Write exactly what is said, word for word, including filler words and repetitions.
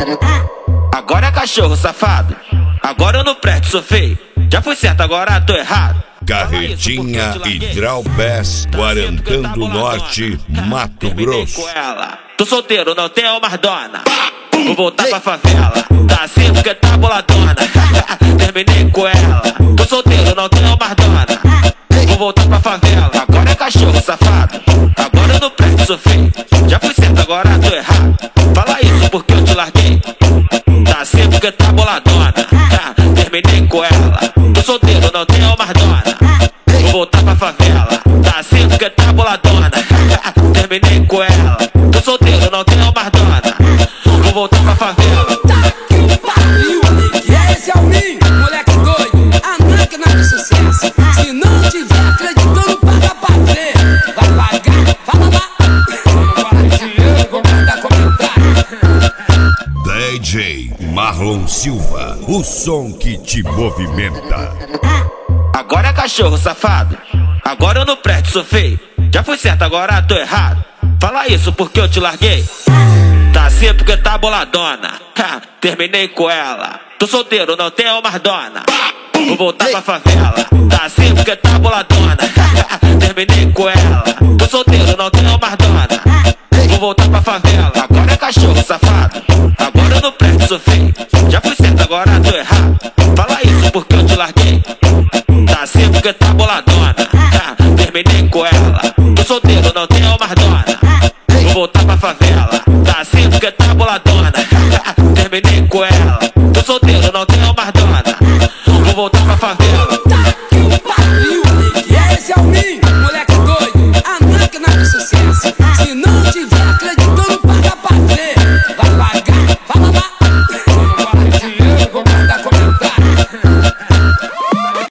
Agora é cachorro safado, agora eu não presto, sou feio. Já fui certo, agora tô errado. Carretinha Hidrolbest, Guarantã do Norte, Mato Grosso. Tô solteiro, não tenho mais dona. Vou voltar pra favela, tá assim porque tá boladona. Terminei com ela. Tô solteiro, não tenho mais dona. Vou voltar pra favela. Agora é cachorro safado, agora eu não presto, sou feio. Já fui certo, agora tô errado. Fala isso porque eu te larguei. Tá assim porque tá boladona. Terminei com ela. Tô solteiro, não tenho mais dona. Vou voltar pra favela, tá assim porque tá boladona. Terminei com ela. Tô solteiro, não tenho mais dona. Vou voltar pra favela. Tá que pariu, esse é o mim, moleque doido, a máquina de sucesso. Se não tiver acreditando, paga pra ver. Vai pagar, fala lá. Agora dinheiro, vou mandar comentário. D J Marlon Silva, o som que te movimenta. Agora é cachorro safado, agora eu não presto, sou feio. Já fui certo, agora tô errado. Fala isso porque eu te larguei. Tá assim porque tá boladona. Terminei com ela. Tô solteiro, não tenho mais dona. Vou voltar pra favela. Tá assim porque tá boladona. Terminei com ela. Tô solteiro, não tenho mais dona. Vou voltar pra favela. Agora é cachorro safado, agora eu não presto, sou feio. Já fui certo, agora tô errado. Fala isso porque eu te larguei. Tá assim porque tá boladona. Terminei com ela. Tô solteiro, não